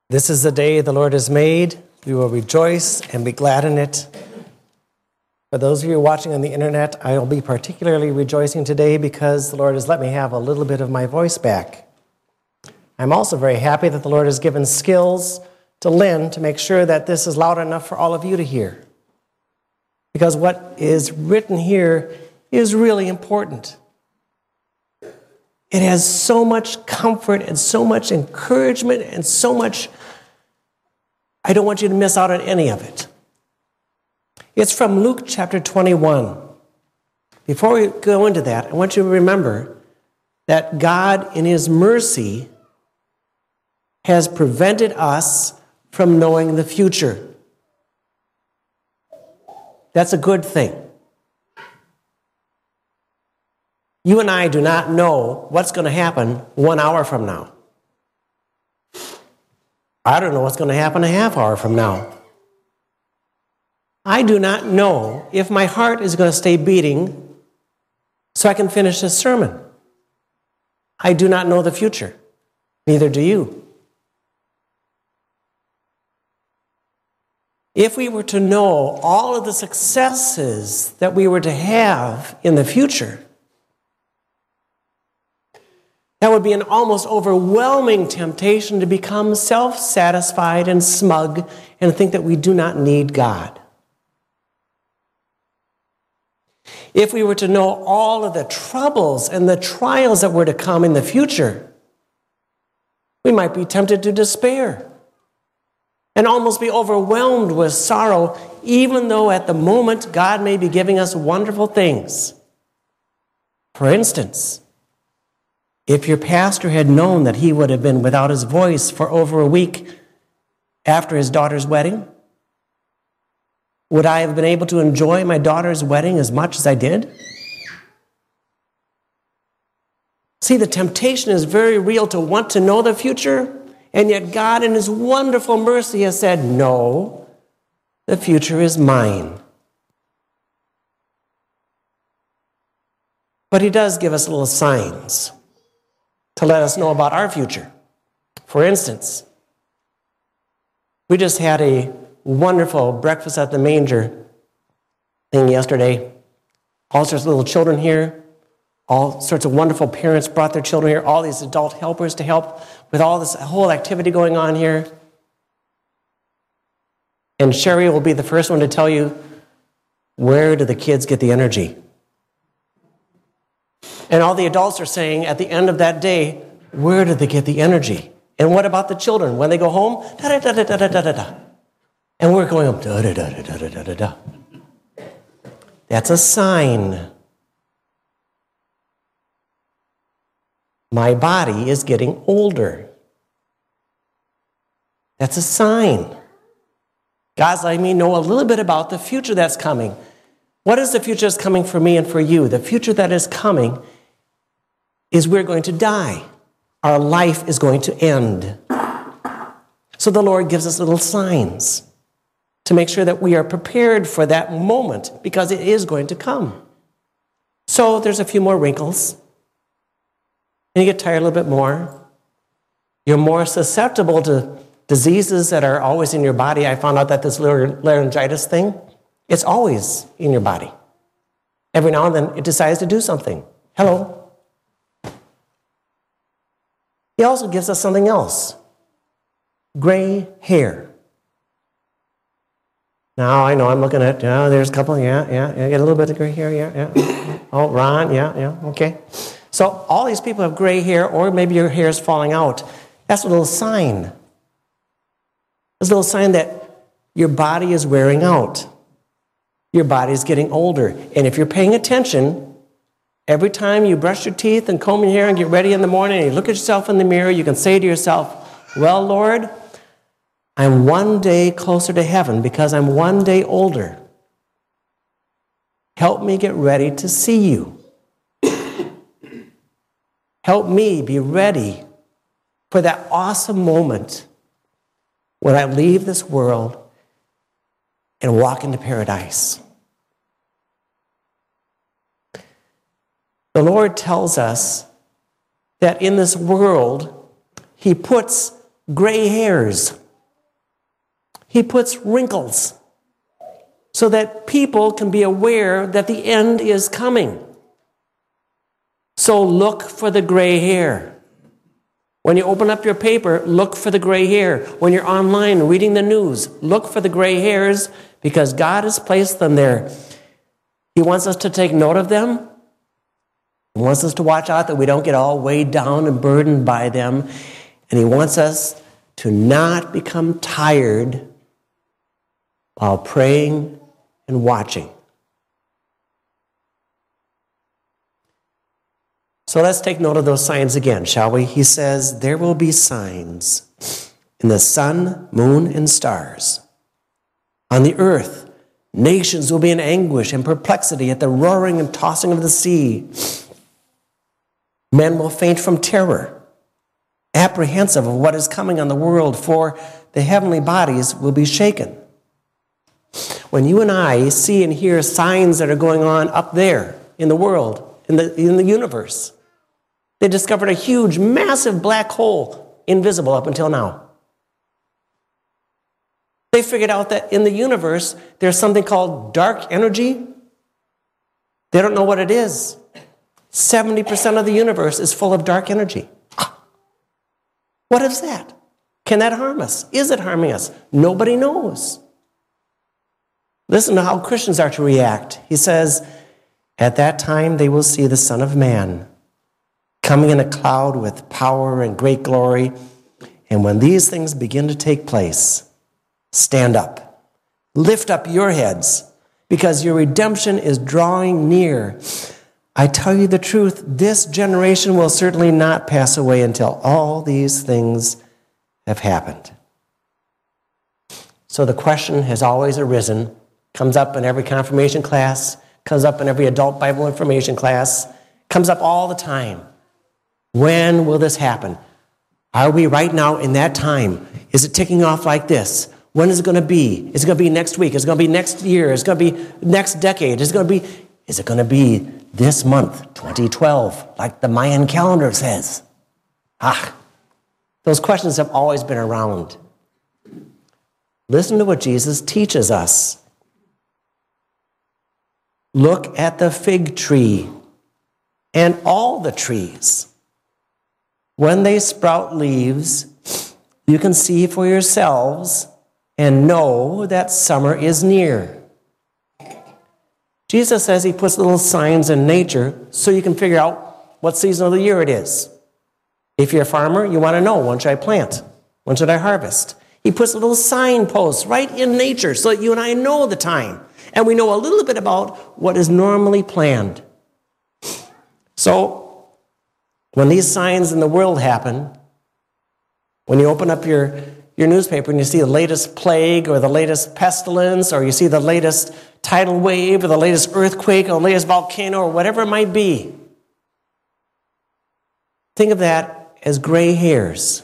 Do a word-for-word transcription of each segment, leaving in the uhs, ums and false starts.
This is the day the Lord has made. We will rejoice and be glad in it. For those of you watching on the internet, I will be particularly rejoicing today because the Lord has let me have a little bit of my voice back. I'm also very happy that the Lord has given skills to Lynn to make sure that this is loud enough for all of you to hear. Because what is written here is really important. It has so much comfort and so much encouragement and so much, I don't want you to miss out on any of it. It's from Luke chapter twenty-one. Before we go into that, I want you to remember that God, in His mercy, has prevented us from knowing the future. That's a good thing. You and I do not know what's going to happen one hour from now. I don't know what's going to happen a half hour from now. I do not know if my heart is going to stay beating so I can finish this sermon. I do not know the future. Neither do you. If we were to know all of the successes that we were to have in the future, that would be an almost overwhelming temptation to become self-satisfied and smug and think that we do not need God. If we were to know all of the troubles and the trials that were to come in the future, we might be tempted to despair and almost be overwhelmed with sorrow, even though at the moment God may be giving us wonderful things. For instance, if your pastor had known that he would have been without his voice for over a week after his daughter's wedding, would I have been able to enjoy my daughter's wedding as much as I did? See, the temptation is very real to want to know the future, and yet God in His wonderful mercy has said, no, the future is mine. But He does give us little signs to let us know about our future. For instance, we just had a wonderful breakfast at the manger thing yesterday. All sorts of little children here. All sorts of wonderful parents brought their children here. All these adult helpers to help with all this whole activity going on here. And Sherry will be the first one to tell you, where do the kids get the energy? And all the adults are saying at the end of that day, where do they get the energy? And what about the children? When they go home, da-da-da-da-da-da-da-da. And we're going up, da-da-da-da-da-da-da-da. That's a sign. My body is getting older. That's a sign. God's letting me know a little bit about the future that's coming. What is the future that's coming for me and for you? The future that is coming is we're going to die. Our life is going to end. So the Lord gives us little signs to make sure that we are prepared for that moment because it is going to come. So there's a few more wrinkles. And you get tired a little bit more. You're more susceptible to diseases that are always in your body. I found out that this laryngitis thing, it's always in your body. Every now and then it decides to do something. Hello. He also gives us something else. Gray hair. Now, I know I'm looking at, yeah, there's a couple, yeah, yeah, yeah, get a little bit of gray hair, yeah, yeah. Oh, Ron, yeah, yeah, okay. So all these people have gray hair, or maybe your hair is falling out. That's a little sign. It's a little sign that your body is wearing out. Your body is getting older. And if you're paying attention, every time you brush your teeth and comb your hair and get ready in the morning and you look at yourself in the mirror, you can say to yourself, well, Lord, I'm one day closer to heaven because I'm one day older. Help me get ready to see you. Help me be ready for that awesome moment when I leave this world and walk into paradise. The Lord tells us that in this world, He puts gray hairs. He puts wrinkles so that people can be aware that the end is coming. So look for the gray hair. When you open up your paper, look for the gray hair. When you're online reading the news, look for the gray hairs because God has placed them there. He wants us to take note of them. He wants us to watch out that we don't get all weighed down and burdened by them. And he wants us to not become tired while praying and watching. So let's take note of those signs again, shall we? He says, there will be signs in the sun, moon, and stars. On the earth, nations will be in anguish and perplexity at the roaring and tossing of the sea. Men will faint from terror, apprehensive of what is coming on the world, for the heavenly bodies will be shaken. When you and I see and hear signs that are going on up there in the world, in the, in the universe, they discovered a huge, massive black hole, invisible up until now. They figured out that in the universe, there's something called dark energy. They don't know what it is. seventy percent of the universe is full of dark energy. What is that? Can that harm us? Is it harming us? Nobody knows. Listen to how Christians are to react. He says, at that time they will see the Son of Man coming in a cloud with power and great glory. And when these things begin to take place, stand up. Lift up your heads, because your redemption is drawing near. I tell you the truth, this generation will certainly not pass away until all these things have happened. So the question has always arisen, comes up in every confirmation class, comes up in every adult Bible information class, comes up all the time. When will this happen? Are we right now in that time? Is it ticking off like this? When is it going to be? Is it going to be next week? Is it going to be next year? Is it going to be next decade? Is it going to be, is it going to be this month, twenty twelve, like the Mayan calendar says? Ah, those questions have always been around. Listen to what Jesus teaches us. Look at the fig tree and all the trees. When they sprout leaves, you can see for yourselves and know that summer is near. Jesus says he puts little signs in nature so you can figure out what season of the year it is. If you're a farmer, you want to know, when should I plant? When should I harvest? He puts little signposts right in nature so that you and I know the time. And we know a little bit about what is normally planned. So, when these signs in the world happen, when you open up your, your newspaper and you see the latest plague or the latest pestilence, or you see the latest tidal wave or the latest earthquake or the latest volcano or whatever it might be, think of that as gray hairs.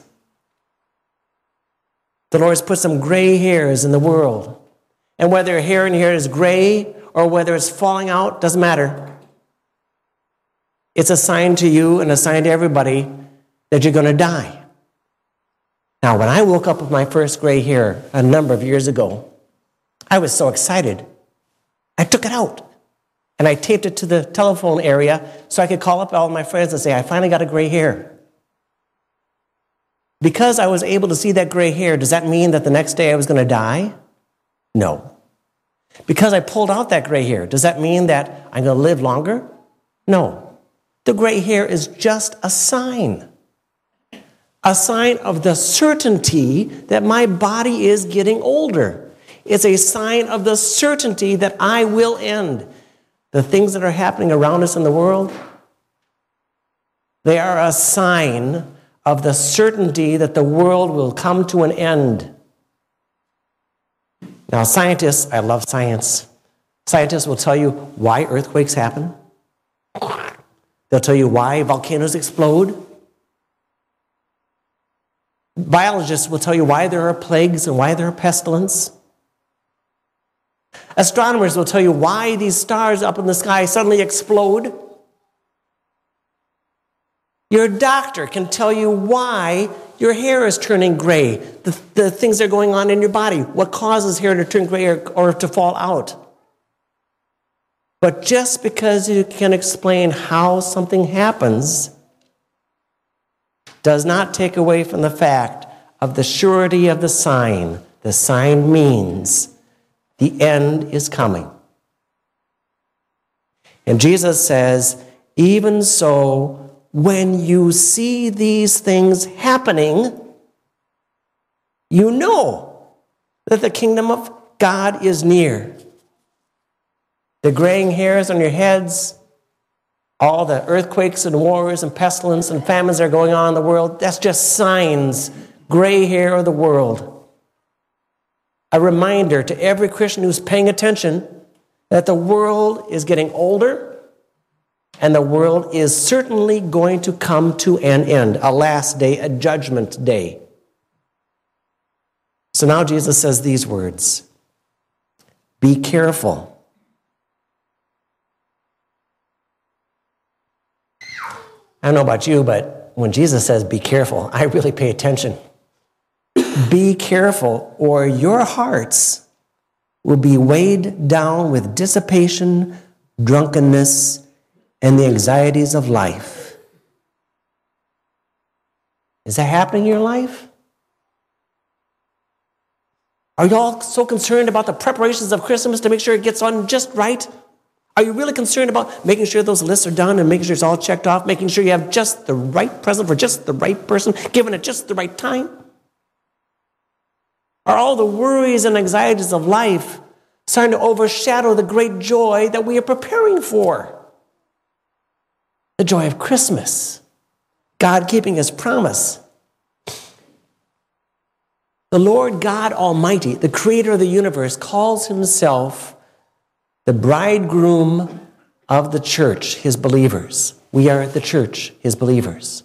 The Lord has put some gray hairs in the world. And whether a hair in here is gray or whether it's falling out, doesn't matter. It's a sign to you and a sign to everybody that you're going to die. Now, when I woke up with my first gray hair a number of years ago, I was so excited. I took it out and I taped it to the telephone area so I could call up all my friends and say, I finally got a gray hair. Because I was able to see that gray hair, does that mean that the next day I was going to die? No. Because I pulled out that gray hair, does that mean that I'm going to live longer? No. The gray hair is just a sign. A sign of the certainty that my body is getting older. It's a sign of the certainty that I will end. The things that are happening around us in the world, they are a sign of the certainty that the world will come to an end. Now, scientists, I love science. Scientists will tell you why earthquakes happen. They'll tell you why volcanoes explode. Biologists will tell you why there are plagues and why there are pestilence. Astronomers will tell you why these stars up in the sky suddenly explode. Your doctor can tell you why your hair is turning gray, the, the things that are going on in your body, what causes hair to turn gray or, or to fall out. But just because you can explain how something happens does not take away from the fact of the surety of the sign. The sign means the end is coming. And Jesus says, even so, when you see these things happening, you know that the kingdom of God is near. The graying hairs on your heads, all the earthquakes and wars and pestilence and famines that are going on in the world, that's just signs, gray hair of the world. A reminder to every Christian who's paying attention that the world is getting older and the world is certainly going to come to an end, a last day, a judgment day. So now Jesus says these words, be careful. I don't know about you, but when Jesus says be careful, I really pay attention. Be careful, or your hearts will be weighed down with dissipation, drunkenness, and the anxieties of life. Is that happening in your life? Are you all so concerned about the preparations of Christmas to make sure it gets on just right? Are you really concerned about making sure those lists are done and making sure it's all checked off, making sure you have just the right present for just the right person, given at just the right time? Are all the worries and anxieties of life starting to overshadow the great joy that we are preparing for? The joy of Christmas. God keeping his promise. The Lord God Almighty, the creator of the universe, calls himself the bridegroom of the church, his believers. We are the church, his believers.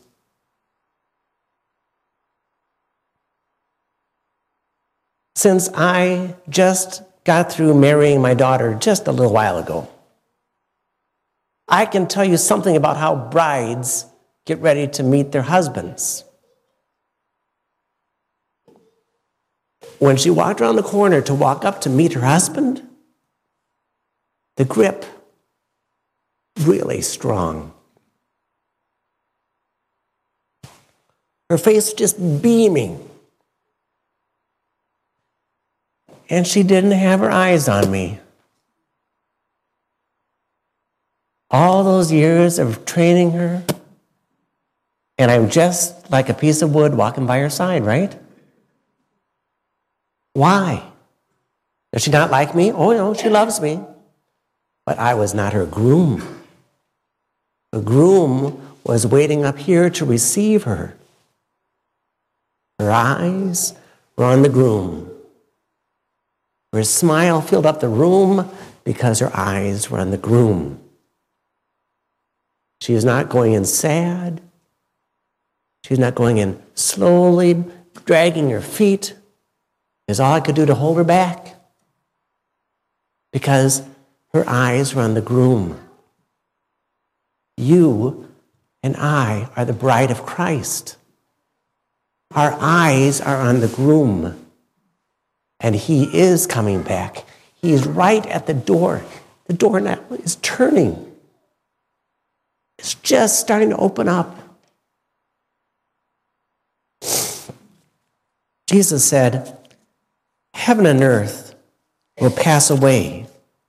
Since I just got through marrying my daughter just a little while ago, I can tell you something about how brides get ready to meet their husbands. When she walked around the corner to walk up to meet her husband, the grip, really strong. Her face just beaming. And she didn't have her eyes on me. All those years of training her, and I'm just like a piece of wood walking by her side, right? Why? Does she not like me? Oh, no, she loves me. But I was not her groom. The groom was waiting up here to receive her. Her eyes were on the groom. Her smile filled up the room because her eyes were on the groom. She was not going in sad. She was not going in slowly, dragging her feet. It was all I could do to hold her back. Because her eyes were on the groom. You and I are the bride of Christ. Our eyes are on the groom. And he is coming back. He is right at the door. The door now is turning. It's just starting to open up. Jesus said, heaven and earth will pass away,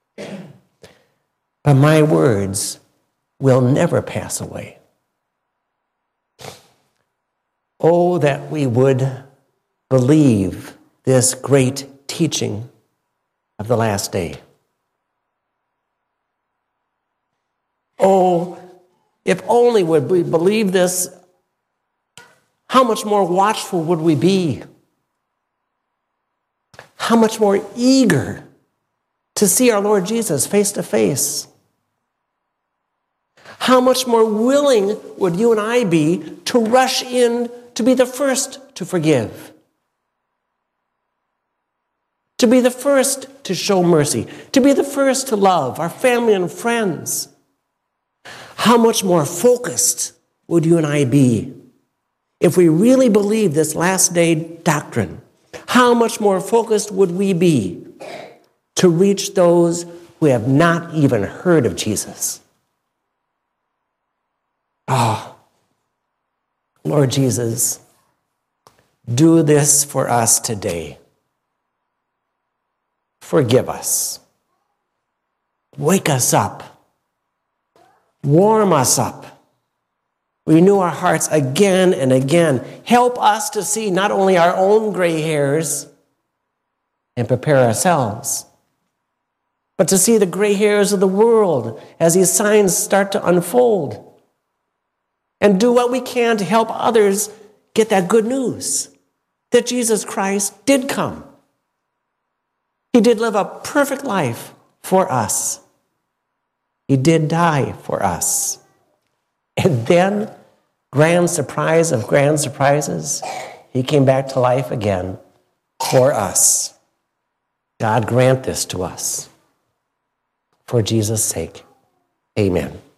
but my words will never pass away. Oh, that we would believe this great teaching of the last day. Oh, if only would we believe this, how much more watchful would we be? How much more eager to see our Lord Jesus face to face? How much more willing would you and I be to rush in to be the first to forgive? To be the first to show mercy? To be the first to love our family and friends? How much more focused would you and I be if we really believe this last day doctrine, how much more focused would we be to reach those who have not even heard of Jesus? Ah, oh, Lord Jesus, do this for us today. Forgive us. Wake us up. Warm us up. Renew our hearts again and again. Help us to see not only our own gray hairs and prepare ourselves, but to see the gray hairs of the world as these signs start to unfold. And do what we can to help others get that good news that Jesus Christ did come. He did live a perfect life for us. He did die for us. And then, grand surprise of grand surprises, he came back to life again for us. God grant this to us. For Jesus' sake, amen.